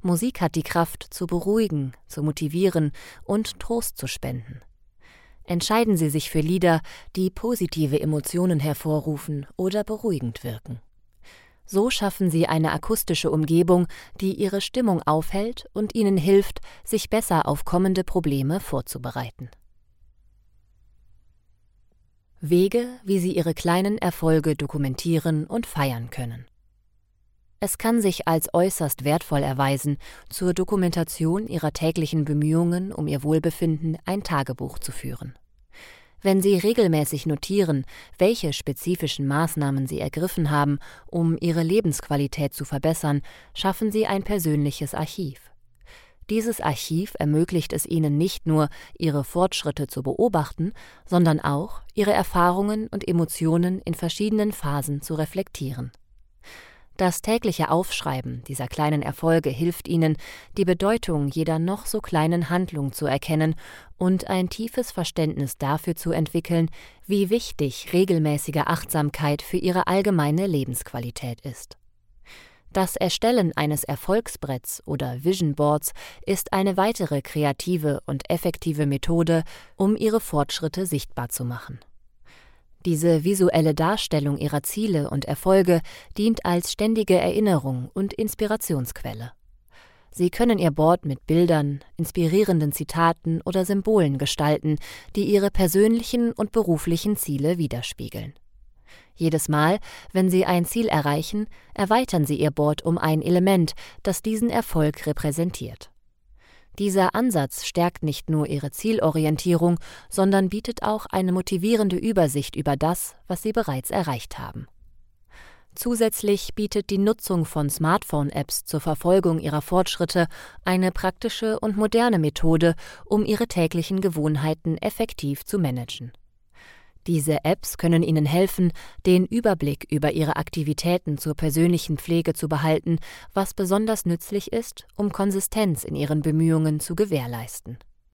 Musik hat die Kraft, zu beruhigen, zu motivieren und Trost zu spenden. Entscheiden Sie sich für Lieder, die positive Emotionen hervorrufen oder beruhigend wirken. So schaffen Sie eine akustische Umgebung, die Ihre Stimmung aufhält und Ihnen hilft, sich besser auf kommende Probleme vorzubereiten. Wege, wie Sie Ihre kleinen Erfolge dokumentieren und feiern können. Es kann sich als äußerst wertvoll erweisen, zur Dokumentation Ihrer täglichen Bemühungen um Ihr Wohlbefinden ein Tagebuch zu führen. Wenn Sie regelmäßig notieren, welche spezifischen Maßnahmen Sie ergriffen haben, um Ihre Lebensqualität zu verbessern, schaffen Sie ein persönliches Archiv. Dieses Archiv ermöglicht es Ihnen nicht nur, Ihre Fortschritte zu beobachten, sondern auch, Ihre Erfahrungen und Emotionen in verschiedenen Phasen zu reflektieren. Das tägliche Aufschreiben dieser kleinen Erfolge hilft Ihnen, die Bedeutung jeder noch so kleinen Handlung zu erkennen und ein tiefes Verständnis dafür zu entwickeln, wie wichtig regelmäßige Achtsamkeit für Ihre allgemeine Lebensqualität ist. Das Erstellen eines Erfolgsbretts oder Vision Boards ist eine weitere kreative und effektive Methode, um Ihre Fortschritte sichtbar zu machen. Diese visuelle Darstellung Ihrer Ziele und Erfolge dient als ständige Erinnerung und Inspirationsquelle. Sie können Ihr Board mit Bildern, inspirierenden Zitaten oder Symbolen gestalten, die Ihre persönlichen und beruflichen Ziele widerspiegeln. Jedes Mal, wenn Sie ein Ziel erreichen, erweitern Sie Ihr Board um ein Element, das diesen Erfolg repräsentiert. Dieser Ansatz stärkt nicht nur Ihre Zielorientierung, sondern bietet auch eine motivierende Übersicht über das, was Sie bereits erreicht haben. Zusätzlich bietet die Nutzung von Smartphone-Apps zur Verfolgung Ihrer Fortschritte eine praktische und moderne Methode, um Ihre täglichen Gewohnheiten effektiv zu managen. Diese Apps können Ihnen helfen, den Überblick über Ihre Aktivitäten zur persönlichen Pflege zu behalten, was besonders nützlich ist, um Konsistenz in Ihren Bemühungen zu gewährleisten.